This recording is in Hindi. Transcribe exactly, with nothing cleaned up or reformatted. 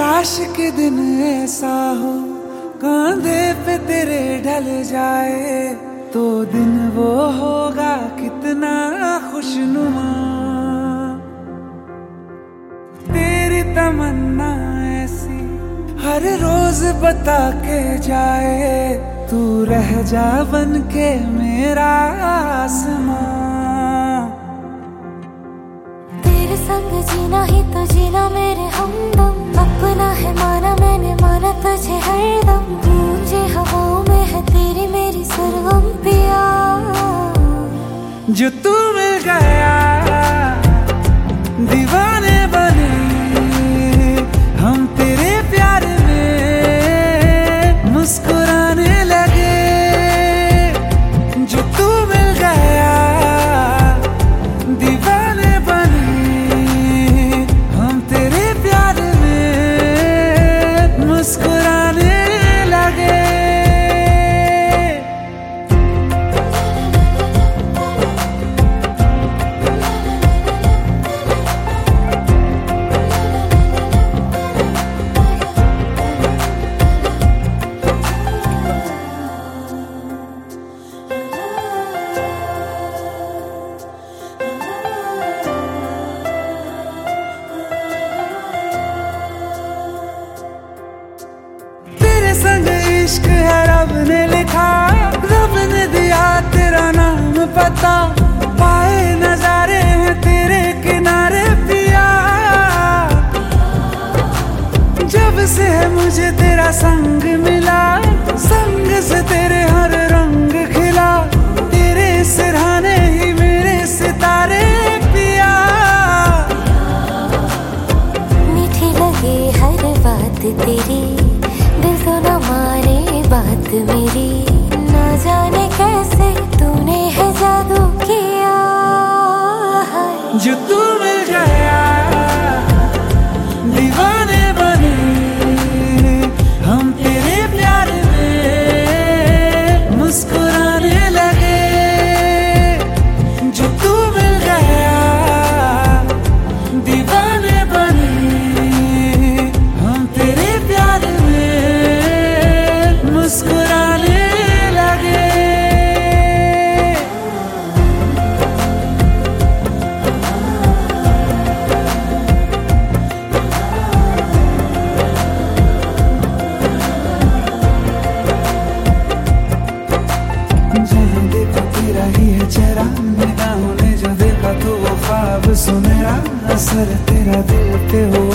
काश के दिन ऐसा हो कांधे पे तेरे ढल जाए, तो दिन वो होगा कितना खुशनुमा। तेरी तमन्ना ऐसी हर रोज बता के जाए, तू रह जा बन के मेरा आसमां। तेरे संग जीना ही तो जीना मेरे हमदम, अपना है माना मैंने माना तुझे हरदम। गूंजे हवाओं में है तेरी मेरी सरगम पिया, जो तू मिल गया दीवाने बने हम तेरे प्यार में मुस्कुराने लगे। जो तू मिल गया दीवाने बने हम तेरे प्यार में मुस्कुराने लगे। संग इश्क है रब ने लिखा, रब ने दिया तेरा नाम पता। पाए नजारे हैं तेरे किनारे पिया, जब से है मुझे तेरा संग मिला, संग से तेरे हर रंग खिला। तेरे सिरहाने ही मेरे सितारे पिया, मीठी लगे हर बात तेरी, दिल तो न माने बात मेरी। ना जाने कैसे तूने है जादू किया, जो तू मिल गया दीवाने बने हम तेरे प्यार में मुस्कुराने लगे। जो तू मिल गया दीवाने बने हम तेरे प्यार में मुस्कुराने लगे। जहाँ देखा तेरा ही है चेहरा, निगाहों ने जो देखा तो वो ख्वाब सुनहरा। असर तेरा दिल पे हो